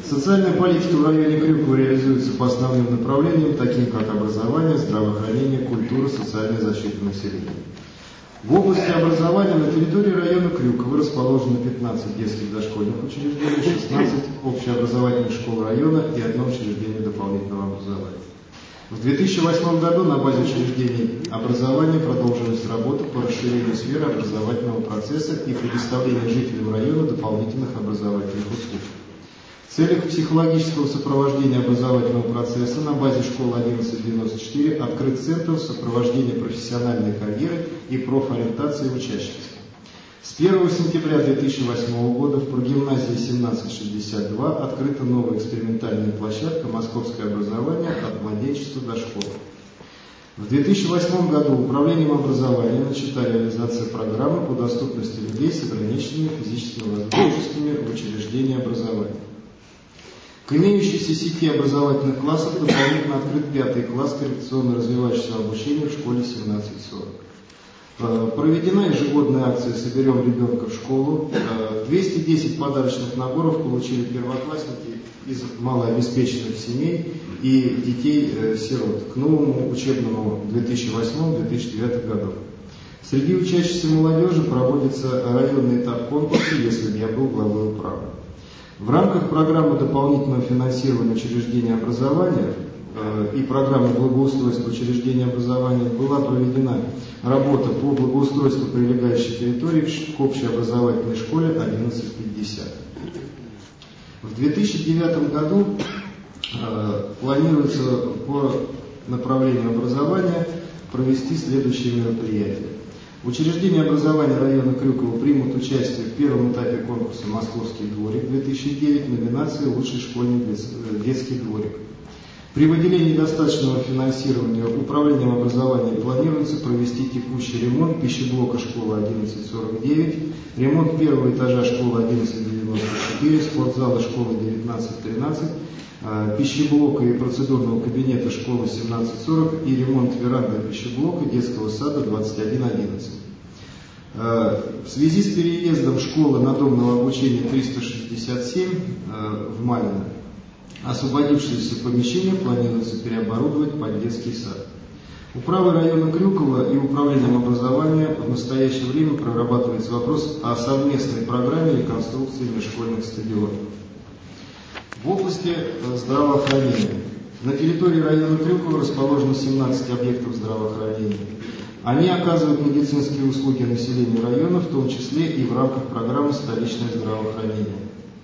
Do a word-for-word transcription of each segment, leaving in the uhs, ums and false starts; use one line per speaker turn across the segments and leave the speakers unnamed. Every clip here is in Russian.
Социальная политика в районе Крюкова реализуется по основным направлениям, таким как образование, здравоохранение, культура, социальная защита населения. В области образования на территории района Крюкова расположено пятнадцать детских дошкольных учреждений, шестнадцать общеобразовательных школ района и одно учреждение дополнительного образования. В две тысячи восьмом году на базе учреждений образования продолжилась работа по расширению сферы образовательного процесса и предоставлению жителям района дополнительных образовательных услуг. В целях психологического сопровождения образовательного процесса на базе школы одиннадцать девяносто четыре открыт Центр сопровождения профессиональной карьеры и профориентации учащихся. С первого сентября две тысячи восьмого года в прогимназии семнадцать шестьдесят два открыта новая экспериментальная площадка «Московское образование от младенчества до школы». В две тысячи восьмом году Управлением образования начата реализация программы по доступности людей с ограниченными физическими возможностями в учреждении образования. К имеющейся сети образовательных классов дополнительно открыт пятый класс коррекционно-развивающего обучения в школе семнадцать сорок. Проведена ежегодная акция «Соберем ребенка в школу». двести десять подарочных наборов получили первоклассники из малообеспеченных семей и детей-сирот к новому учебному две тысячи восьмому — две тысячи девятому годам. Среди учащейся молодежи проводится районный этап конкурса «Если бы я был главой управы». В рамках программы дополнительного финансирования учреждений образования э, и программы благоустройства учреждений образования была проведена работа по благоустройству прилегающей территории к общеобразовательной школе одиннадцать пятьдесят. В две тысячи девятом году э, планируется по направлению образования провести следующие мероприятия. Учреждения образования района Крюкова примут участие в первом этапе конкурса «Московский дворик» две тысячи девять, номинации «Лучший школьный детский дворик». При выделении достаточного финансирования Управлением образования планируется провести текущий ремонт пищеблока школы одиннадцать сорок девять, ремонт первого этажа школы одиннадцать девяносто четыре, спортзала школы девятнадцать тринадцать, пищеблока и процедурного кабинета школы семнадцать сорок и ремонт веранды пищеблока детского сада двадцать один одиннадцать. В связи с переездом школы надомного обучения триста шестьдесят семь в Малино освободившееся помещение планируется переоборудовать под детский сад. Управой района Крюкова и Управлением образования в настоящее время прорабатывается вопрос о совместной программе реконструкции межшкольных стадионов. В области здравоохранения. На территории района Крюкова расположено семнадцать объектов здравоохранения. Они оказывают медицинские услуги населению района, в том числе и в рамках программы «Столичное здравоохранение».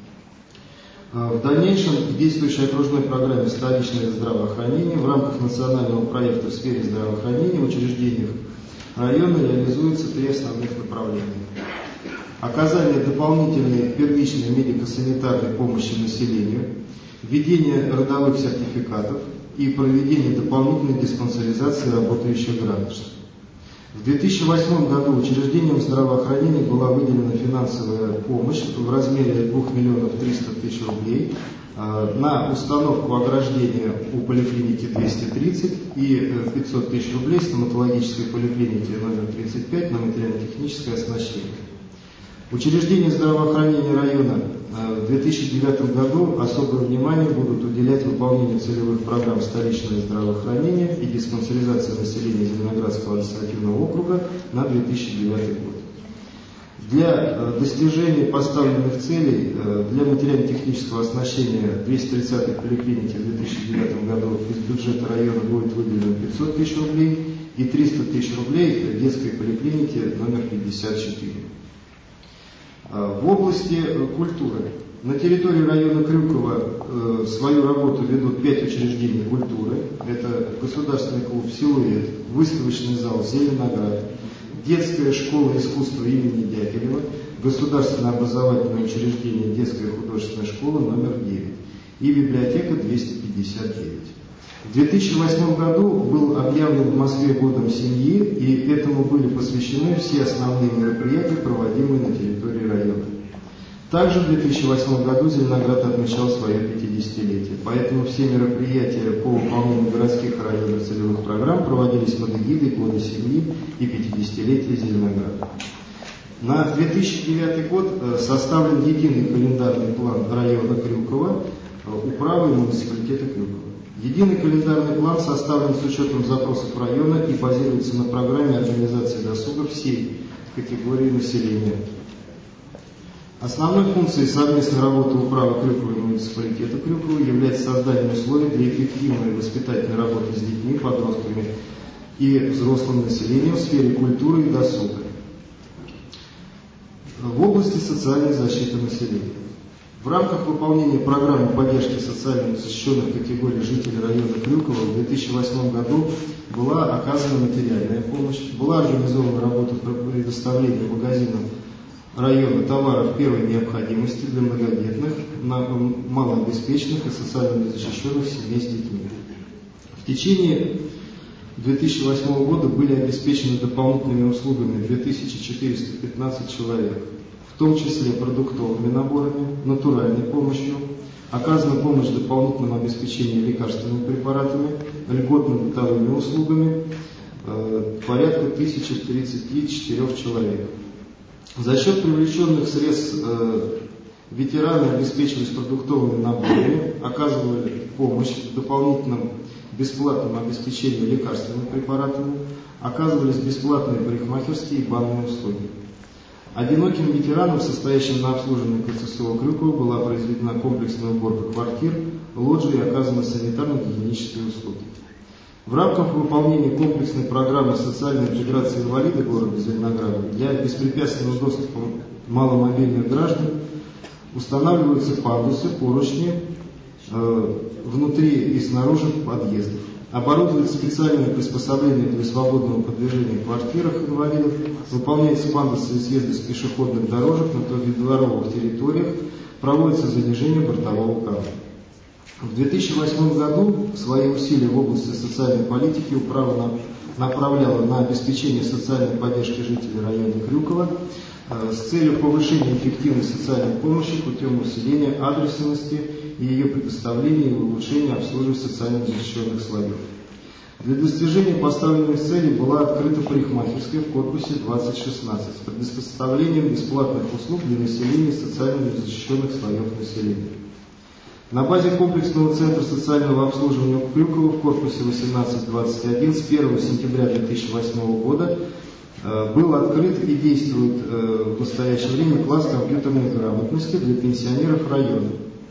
В дальнейшем в действующей окружной программе «Столичное здравоохранение» в рамках национального проекта в сфере здравоохранения в учреждениях района реализуются три основных направления. Оказание дополнительной первичной медико-санитарной помощи населению, введение родовых сертификатов и проведение дополнительной диспансеризации работающих граждан. В две тысячи восьмом году учреждениям здравоохранения была выделена финансовая помощь в размере двух миллионов трёхсот тысяч рублей на установку ограждения у поликлиники двести тридцать и пятьсот тысяч рублей стоматологической поликлиники номер тридцать пять на материально-техническое оснащение. Учреждения здравоохранения района в две тысячи девятом году особое внимание будут уделять выполнению целевых программ «Столичное здравоохранение» и диспансеризация населения Зеленоградского административного округа на две тысячи девятый год. Для достижения поставленных целей для материально-технического оснащения двухсот тридцатой поликлиники в две тысячи девятом году из бюджета района будет выделено пятьсот тысяч рублей и триста тысяч рублей детской поликлиники номер пятьдесят четыре. В области культуры. На территории района Крюкова свою работу ведут пять учреждений культуры. Это государственный клуб «Силуэт», выставочный зал «Зеленоград», детская школа искусства имени Дягилева, государственное образовательное учреждение «Детская художественная школа» номер девять и библиотека двести пятьдесят девять. В две тысячи восьмом году был объявлен в Москве годом семьи, и этому были посвящены все основные мероприятия, проводимые на территории района. Также в две тысячи восьмом году Зеленоград отмечал свое пятидесятилетие, поэтому все мероприятия по выполнению городских и районных целевых программ проводились под эгидой года семьи и пятидесятилетия Зеленограда. На две тысячи девятый год составлен единый календарный план района Крюкова управы и муниципалитета Крюково. Единый календарный план составлен с учетом запросов района и базируется на программе организации досуга всей категории населения. Основной функцией совместной работы управы Крюкова и муниципалитета Крюкова является создание условий для эффективной воспитательной работы с детьми, подростками и взрослым населением в сфере культуры и досуга. В области социальной защиты населения. В рамках выполнения программы поддержки социально защищенных категорий жителей района Крюкова в две тысячи восьмом году была оказана материальная помощь, была организована работа по предоставлению магазинам района товаров первой необходимости для многодетных, малообеспеченных и социально незащищенных семей с детьми. В течение две тысячи восьмого года были обеспечены дополнительными услугами две тысячи четыреста пятнадцать человек, в том числе продуктовыми наборами, натуральной помощью, оказана помощь дополнительным обеспечением лекарственными препаратами, льготно-бытовыми услугами, э, порядка тысячи тридцати четырёх человек. За счет привлеченных средств э, ветераны обеспечивались продуктовыми наборами, оказывали помощь в дополнительном бесплатном обеспечении лекарственными препаратами, оказывались бесплатные парикмахерские и банные услуги. Одиноким ветеранам, состоящим на обслуживании КЦСО Крюкова, была произведена комплексная уборка квартир, лоджий и оказаны санитарно-гигиенические услуги. В рамках выполнения комплексной программы социальной интеграции инвалидов города Зеленограда для беспрепятственного доступа маломобильных граждан устанавливаются пандусы, поручни э, внутри и снаружи подъездов. Оборудуются специальные приспособления для свободного продвижения в квартирах инвалидов, выполняются пандусы и съезды с пешеходных дорожек на дворовых территориях, проводится занижение бортового камня. В две тысячи восьмом году свои усилия в области социальной политики управа направляла на обеспечение социальной поддержки жителей района Крюкова э, с целью повышения эффективной социальной помощи путем усиления адресности и ее предоставления и улучшения обслуживания социально защищенных слоев. Для достижения поставленных целей была открыта парикмахерская в корпусе двадцать шестнадцать с предоставлением бесплатных услуг для населения социально незащищенных слоев населения. На базе комплексного центра социального обслуживания Крюкова в корпусе восемнадцать двадцать один с первого сентября две тысячи восьмого года э, был открыт и действует э, в настоящее время класс компьютерной грамотности для пенсионеров района.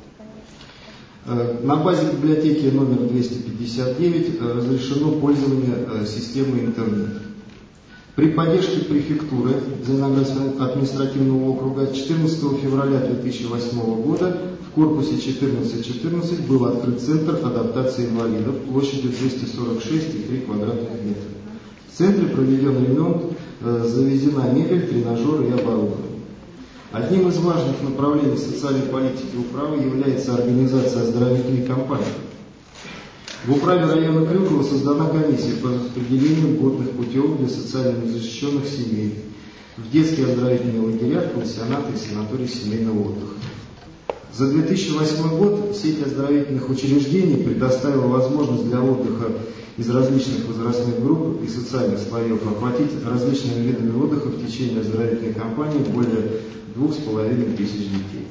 Э, на базе библиотеки номер двести пятьдесят девять э, разрешено пользование э, системой интернет. При поддержке префектуры Зеленоградского административного округа четырнадцатого февраля две тысячи восьмого года в корпусе четырнадцать четырнадцать был открыт центр адаптации инвалидов площадью двести сорок шесть и три квадратных метра. В центре проведен ремонт, э, завезена мебель, тренажеры и оборудование. Одним из важных направлений социальной политики управы является организация оздоровительной кампании. В управе района Крюкова создана комиссия по распределению льготных путевок для социально незащищенных семей в детские оздоровительные лагеря, в пансионаты и санатории семейного отдыха. За две тысячи восьмой год сеть оздоровительных учреждений предоставила возможность для отдыха из различных возрастных групп и социальных слоев охватить различными видами отдыха в течение оздоровительной кампании более двух с половиной тысяч детей.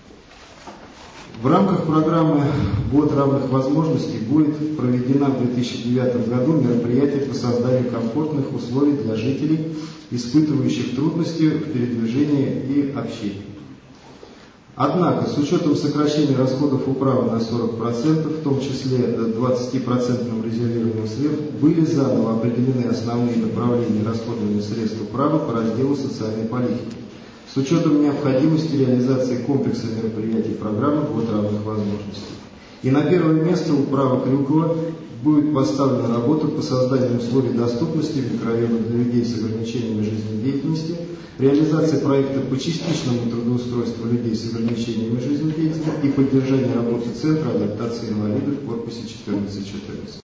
В рамках программы «Год равных возможностей» будет проведено в две тысячи девятом году мероприятие по созданию комфортных условий для жителей, испытывающих трудности в передвижении и общении. Однако, с учетом сокращения расходов управы на сорок процентов, в том числе двадцатипроцентным резервированием средств, были заново определены основные направления расходования средств управы по разделу социальной политики, с учетом необходимости реализации комплекса мероприятий программы «Год равных возможностей». И на первое место управа Крюкова будет поставлена работа по созданию условий доступности в микрорайонах для людей с ограничениями жизнедеятельности, реализация проекта по частичному трудоустройству людей с ограничениями жизнедеятельности и поддержание работы Центра адаптации инвалидов в корпусе четырнадцать четырнадцать.